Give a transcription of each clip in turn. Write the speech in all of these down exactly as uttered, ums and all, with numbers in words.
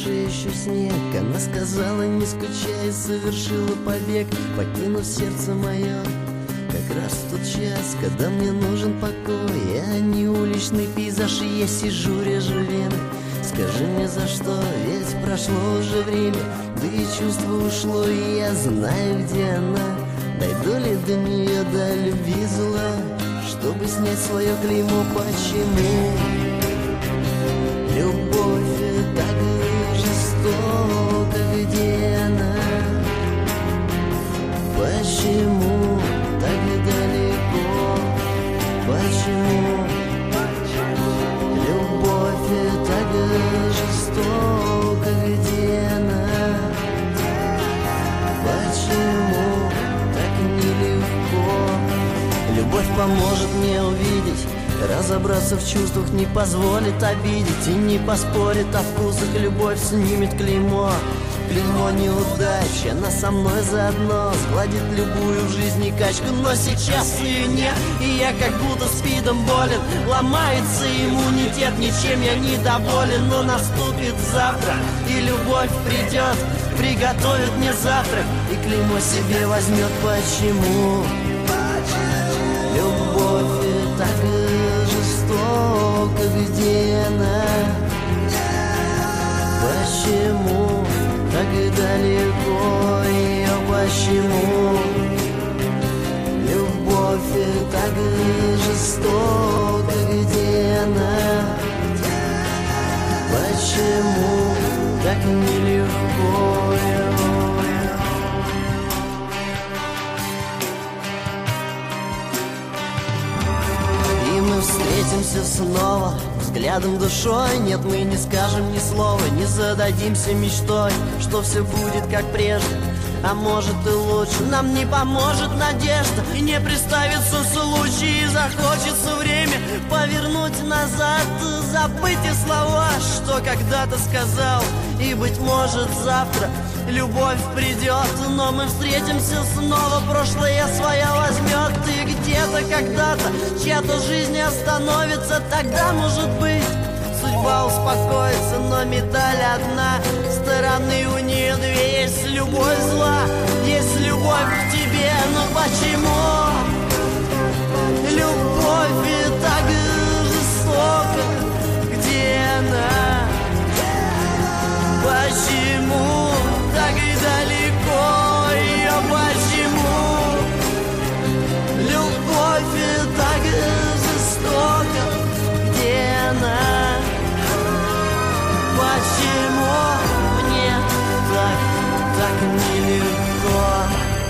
душе еще снег. Она сказала, не скучай, совершила побег, покинув сердце мое как раз в тот час, когда мне нужен покой, а не уличный пейзаж. И я сижу, режу вены. Скажи мне, за что, ведь прошло уже время, да и чувство ушло, и я знаю, где она. Дойду ли до нее, до любви зла, чтобы снять свое клеймо? Почему любовь так жестока, где она? Почему так далеко? Почему любовь так жестока, где она? Почему так нелегко? Любовь поможет мне увидеть, разобраться в чувствах, не позволит обидеть и не поспорит о вкусах. Любовь снимет клеймо, клеймо неудач. Она со мной заодно сгладит любую в жизни качку. Но сейчас ее нет, и я как будто спидом болен. Ломается иммунитет, ничем я недоволен. Но наступит завтра, и любовь придет, приготовит мне завтрак и клеймо себе возьмет. Почему любовь так жестока, где она? Почему так далеко ее? Почему любовь так жестока, где она? Почему так нелегко? И мы встретимся снова взглядом, душой. Нет, мы не скажем ни слова, не зададимся мечтой, что все будет как прежде, а может и лучше. Нам не поможет надежда, и не представится случай, и захочется время повернуть назад, забыть и слова, что когда-то сказал. И, быть может, завтра любовь придет, но мы встретимся снова, прошлое свое возьмет. И где-то, когда-то чья-то жизнь остановится, тогда, может быть, судьба успокоится. Но медаль одна, стороны у нее две. Есть любовь зла, есть любовь к тебе. Но почему любовь так жестока, где она? Почему так и далеко ее? Почему любовь так жестока, где она? Почему мне так, так нелегко?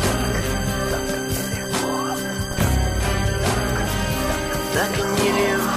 Так нелегко.